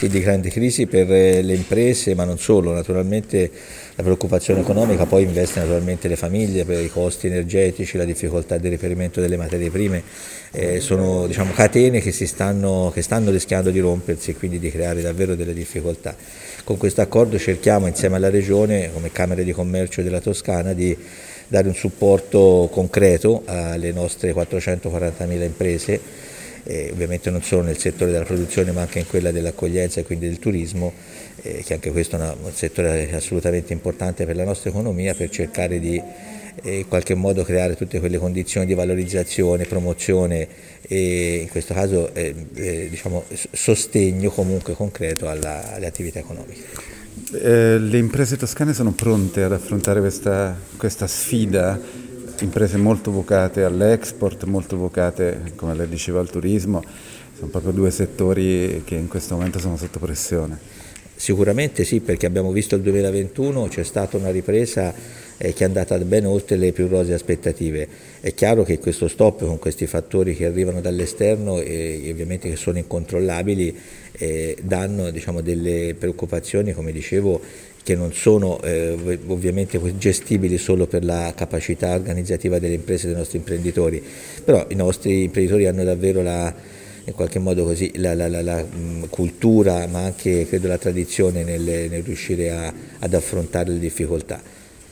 di grande crisi per le imprese, ma non solo. Naturalmente la preoccupazione economica poi investe naturalmente le famiglie per i costi energetici, la difficoltà di reperimento delle materie prime, sono diciamo, catene che stanno rischiando di rompersi e quindi di creare davvero delle difficoltà. Con questo accordo cerchiamo insieme alla Regione, come Camere di Commercio della Toscana, di dare un supporto concreto alle nostre 440.000 imprese, ovviamente non solo nel settore della produzione ma anche in quella dell'accoglienza e quindi del turismo, che anche questo è un settore assolutamente importante per la nostra economia, per cercare di in qualche modo creare tutte quelle condizioni di valorizzazione, promozione e in questo caso diciamo, sostegno comunque concreto alle attività economiche. Le imprese toscane sono pronte ad affrontare questa sfida, imprese molto vocate all'export, molto vocate, come lei diceva, al turismo, sono proprio due settori che in questo momento sono sotto pressione. Sicuramente sì, perché abbiamo visto il 2021, c'è stata una ripresa che è andata ben oltre le più rosee aspettative. È chiaro che questo stop con questi fattori che arrivano dall'esterno e ovviamente che sono incontrollabili danno diciamo, delle preoccupazioni, come dicevo, che non sono ovviamente gestibili solo per la capacità organizzativa delle imprese e dei nostri imprenditori, però i nostri imprenditori hanno davvero in qualche modo così la cultura ma anche credo la tradizione nel riuscire ad affrontare le difficoltà.